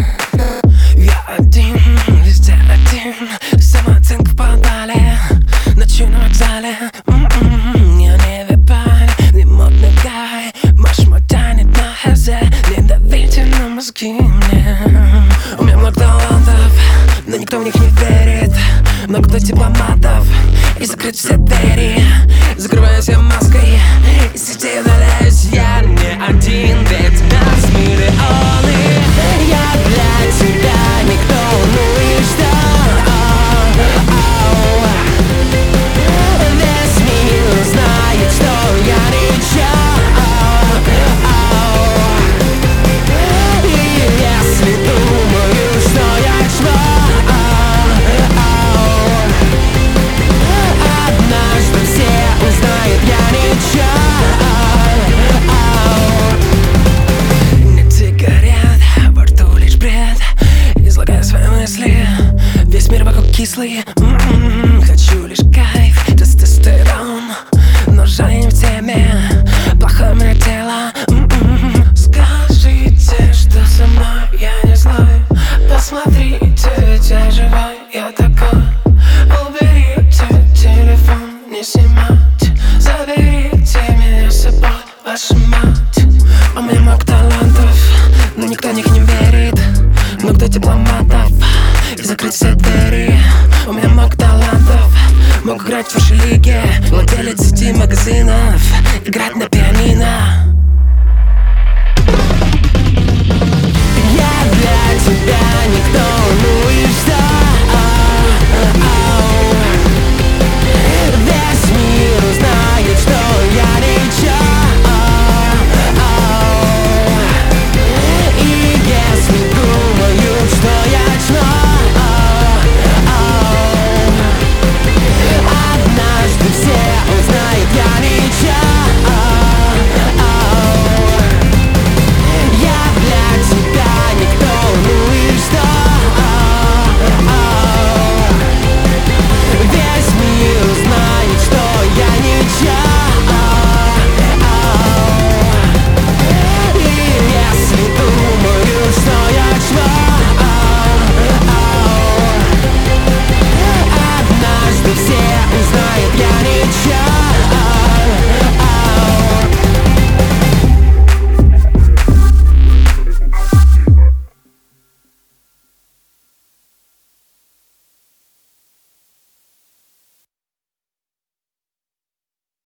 Я один, везде один. Самооценка в подвале, ночью на вокзале. Я не вебаль, не модный гай. Маш тянет на хазе, не давите на мозги мне. У меня много талантов, но никто в них не верит. Много кто дипломатов, и закрыть все двери. Закрываюсь я маской, и среди удаляюсь я не один. Ведь нас миллионы, я для тебя никто, ну и что? Весь мир знает, что я ничего. И если думаю, что я чмо, однажды все узнают, я ничего. Нити горят, во рту лишь бред. Излагаю свои мысли, весь мир вокруг кислый. Хочу лишь кайф, тестостерон, но жаль не в теме. Плохое мое тело. Скажите, что со мной, я не знаю. Посмотрите, ведь я живой, я такой. Уберите телефон, не снимать. Заберите меня с собой, ваша мать. У меня много талантов, но никто в них не верит. Много дипломатов, и закрыть все двери. У меня много талантов, могу играть в вашей лиге. Владелец сети магазинов, играть на пианино.